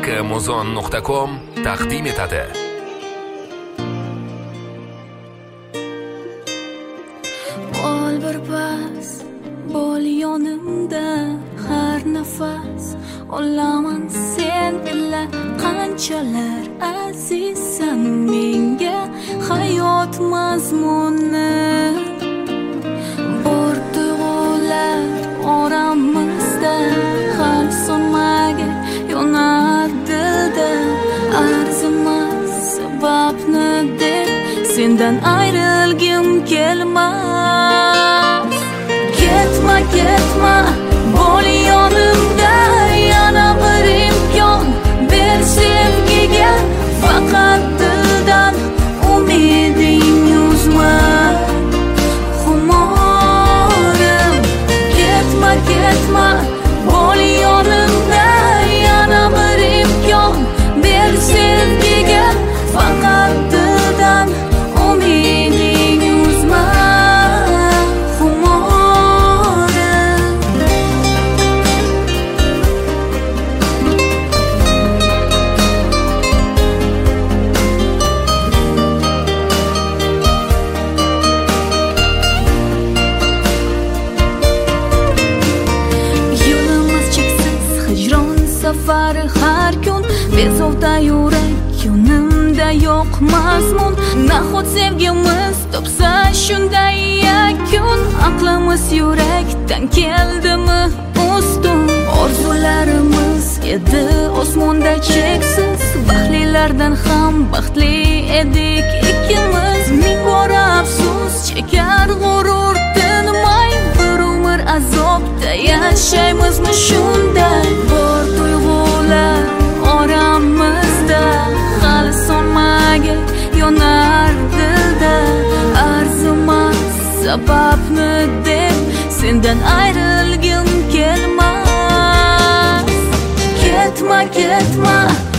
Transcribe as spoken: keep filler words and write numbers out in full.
muzon nuqta com taqdim etadi. Qol bir pas, bo'l yonimda har nafas, olaman sen bilan qanchalar azizsan menga hayot mazmuni. Bor tuyg'ular oramizda hal so'nmaga yonar dilda, arzimas sababni deb sendan ayrilgim kelmas. Ketma, ketma, bo'l yonimda, yana bir imkon ber sevgiga, faqat dildan umiding uzma. Xumorim, ketma, ketma, bo'l yonimda, yana bir imkon ber sevgiga, faqat dildan umiding uzma. Safari har kun bezovta yurak, yonimda yo'q mazmun. Nahot sevgimiz topsa shunday yakun, aqlimiz yurakdan keldimi ustun. Orzularimiz edi osmonda cheksiz, baxtlilardan ham baxtli edik ikkimiz. Ming bora afsus chekar g'urur tinmay, bir umr azobda yashaymizmi shunday. Bor tuyg'ular oramizda hali so'nmaga yonar dilda, arzimas sababni deb sendan ayrilgim kelmas. Ketma, ketma,